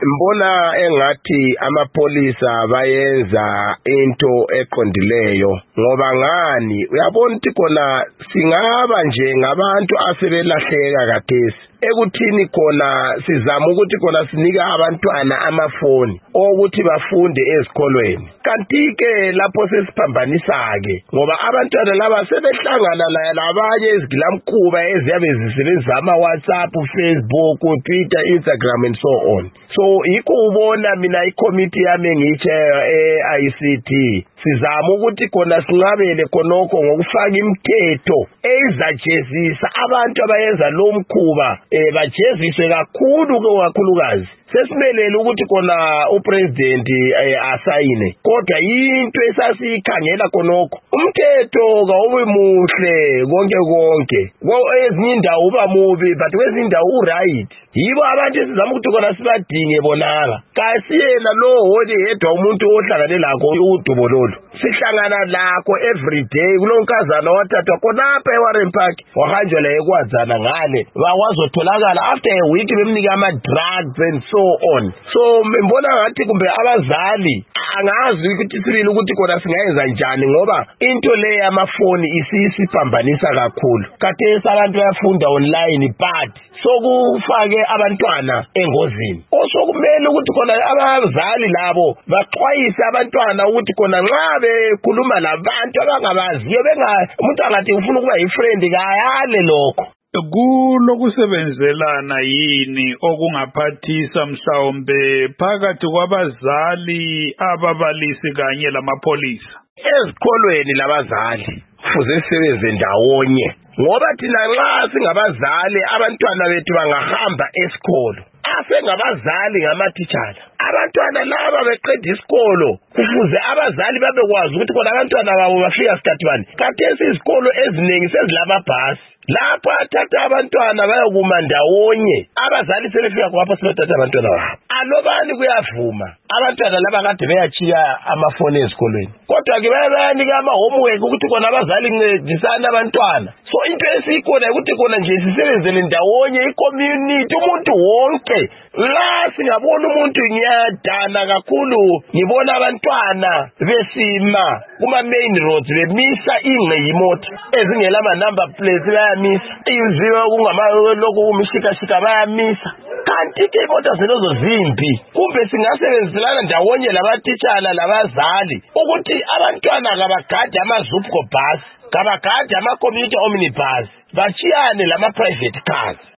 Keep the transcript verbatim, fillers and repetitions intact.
Mbona engathi amapolisa bayenza into eqondileyo ngoba ngani uyabona ukuthi kona singaba nje ngabantu asebelahleka kathesi ekuthini khona sizama ukuthi kona sinika abantwana amafoni ukuthi bafunde ezikolweni kanti ke lapho sesiphambanisa ke ngoba abantwana laba sebehlangana labanye izigilamkhuba eziyabe zisebenzisa ama WhatsApp, Facebook, Twitter, Instagram and so on. So yikho ubona mina iCommittee yami engiyichair e-I C T sizama ukuthi khona sinqabele khonokho ngokufaka imithetho ezajezisa abantu abayenza lo mkhuba eh bajeziswe kakhulu kakhulukazi sesimelele ukuthi khona upresident asayine kodwa into esasikhangela khonokho umthetho kawube muhle konke konke ezinye indawo uba mubi but kwezinye indawo uright yibo abantu esizama ukuthi khona sibadinge bonanga kasiyena lo holi yedwa umuntu ohlangane lakho udubololo sihlangana lakho every day kulonkazana wathathwa khonapha eWarren Park wahanjwa ekwazana ngale wazotholakala after a week bemnika ama drugs and so on. So mbona ngathi kumbe abazali angazi ukuthi sibili ukuthi kona singayenza njani ngoba into le yamafoni isisiphambanisa kakhulu kathesi abantu bayafunda online but sokufake abantwana engozini osokumele ukuthi khona abazali labo baxwayise abantwana ukuthi khona nxa bekhuluma labantu abangabaziyo benga umuntu angathi ufuna ukuba yifriend kayale lokho kulokusebenzelana yini okungaphathisa mhlawumbe phakathi kwabazali ababalisi kanye lamapolisa ezikolweni labazali kufuze sisebenze ndawonye ngoba thina nxa singabazali abantwana bethu bangahamba esikolo asengabazali ngamatitshala abantwana laba beqeda isikolo kufuze abazali babekwazi ukuthi khona abantwana babo bafika sikhathi bani kathesi izikolo eziningi sezilababhasi lapho athatha abantwana bayokuma ndawonye abazali sebefika kwapho sebethatha abantwana babo alobani kuyavuma abantwana laba kade beyachiya amafoni ezikolweni kodwa ke bayanika ama homework ukuthi khona abazali ncedisana abantwana so into esikhona ukuthi khona nje sisebenzele ndawonye icommunity umuntu wonke la singabona umuntu ngiyadana kakhulu ngibona abantwana besima kuma main roads bemisa ingqeyimoto ezingela ama number plates bayamisa iziwe kungama lokho kumishika shika bayamisa kanti ke imoto zelozo zimpi kumbe singasebenzelana ndawonye labatitshala labazali ukuthi abantwana kabagade amazupco bus kabagade ama community omnibus bachiyane lama private cars